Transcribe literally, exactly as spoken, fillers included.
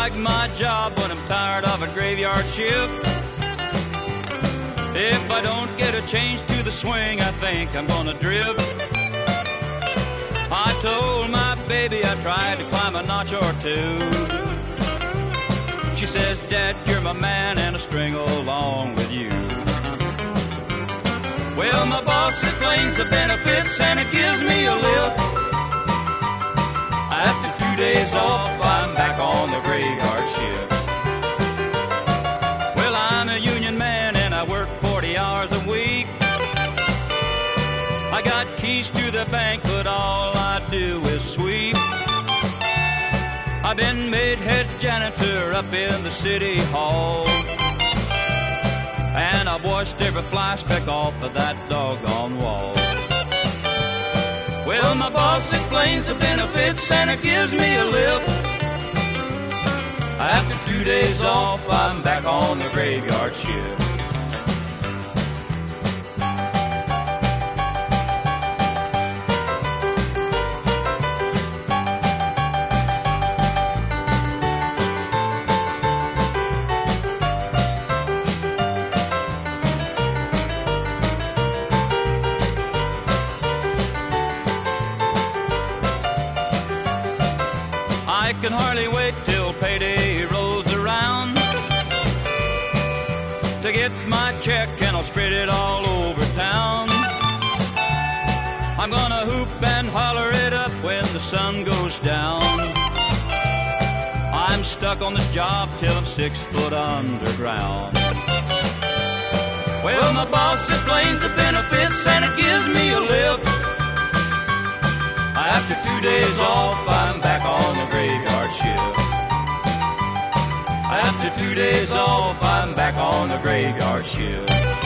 like my job, but I'm tired of a graveyard shift. If I don't get a change to the swing, I think I'm gonna drift. I told my baby I tried to climb a notch or two. She says, Dad, you're my man, and I'll string along with you. Well, my boss explains the benefits, and it gives me a lift. After two days off, I'm back on the graveyard shift. Well, I'm a union man, and I work forty hours a week. I got keys to the bank, but all I do is sweep. I've been made head janitor up in the city hall, and I've washed every fly speck off of that doggone wall. Well, my boss explains the benefits, and it gives me a lift. After two days off, I'm back on the graveyard shift. I can hardly wait till payday rolls around to get my check, and I'll spread it all over town. I'm gonna hoop and holler it up when the sun goes down. I'm stuck on this job till I'm six foot underground. Well, my boss explains the benefits, and it gives me a lift. After two days off, I'm back on the graveyard shift. After two days off, I'm back on the graveyard shift.